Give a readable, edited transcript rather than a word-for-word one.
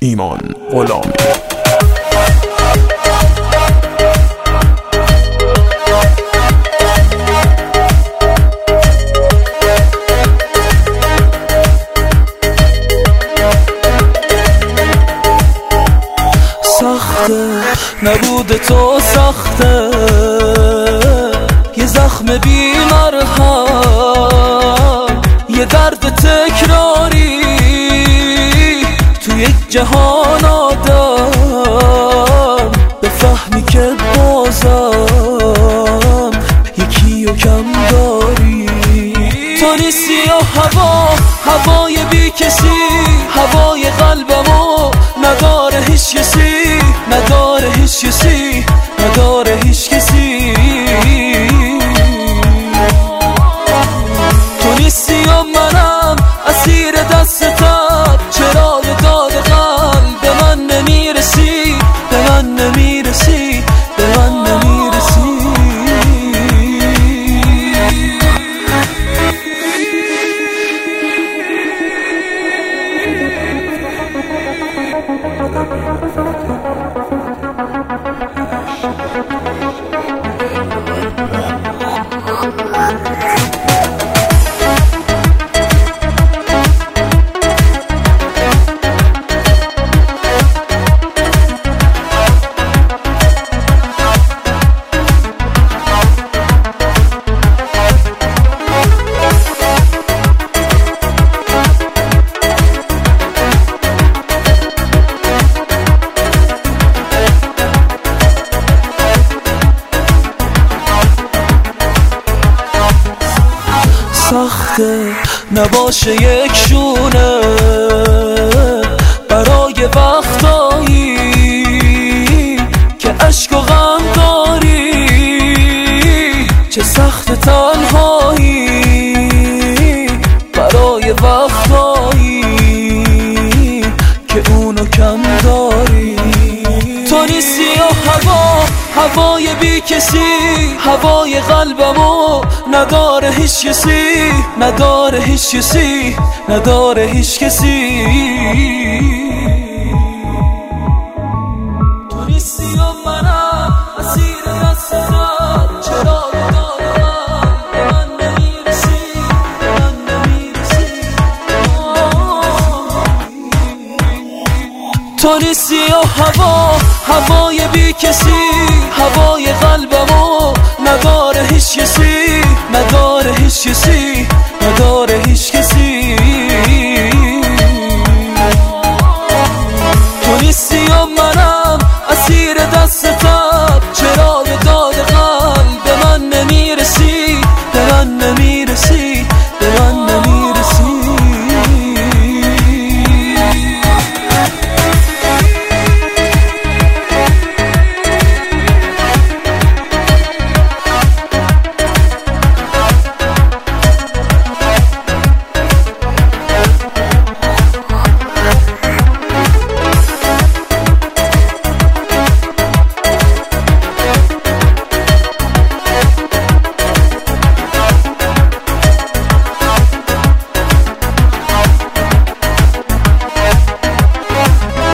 ایمان غلامی. سخته نبود تو، سخته یه زخم بی مرهم، یه درد تکراری تو یک جهان آدم، بفهمی که بازم یکی و کم داری. تو نیستی و هوای بی کسی، هوای قلبمو نداره هیچ کسی، نداره هیچ کسی، نداره هیچ کسی. تو نیستی و منم اسیر دستتم، چرا یه داد قلب به من نمیرسی، به من نمیرسی، به من نمیرسی. سخته نباشه یک شونه برای وقتایی که عشق و غم داری، چه سخت تنهایی برای وقتایی که اونو کم داری. تو نیستی و هوای بی کسی، هوای قلبمو نداره هیچ کسی، نداره هیچ کسی، نداره هیچ کسی. تو نیستی و منم اسیر دستتم، چرا دادم به من نمیرسی، به من نمیرسی. تو نیستی و هوای بی کسی، هوای قلبمو نداره هیچ کسی، نداره هیچ کسی، نداره هیچ کسی. تو نیستی و